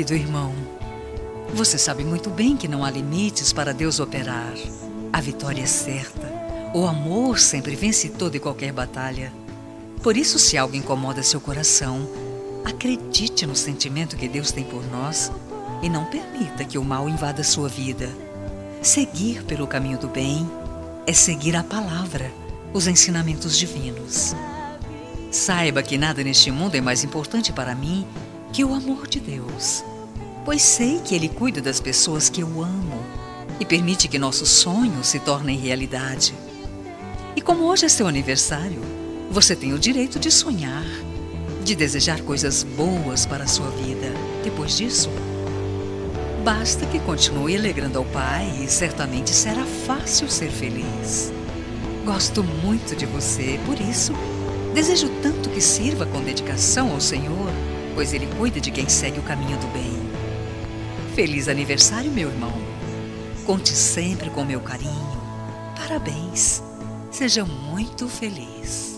Querido irmão, você sabe muito bem que não há limites para Deus operar. A vitória é certa. O amor sempre vence toda e qualquer batalha. Por isso, se algo incomoda seu coração, acredite no sentimento que Deus tem por nós e não permita que o mal invada sua vida. Seguir pelo caminho do bem é seguir a palavra, os ensinamentos divinos. Saiba que nada neste mundo é mais importante para mim que o amor de Deus, pois sei que Ele cuida das pessoas que eu amo e permite que nossos sonhos se tornem realidade. E como hoje é seu aniversário, você tem o direito de sonhar, de desejar coisas boas para a sua vida. Depois disso, basta que continue alegrando ao Pai e certamente será fácil ser feliz. Gosto muito de você, por isso, desejo tanto que sirva com dedicação ao Senhor, pois Ele cuida de quem segue o caminho do bem. Feliz aniversário, meu irmão. Conte sempre com meu carinho. Parabéns. Seja muito feliz.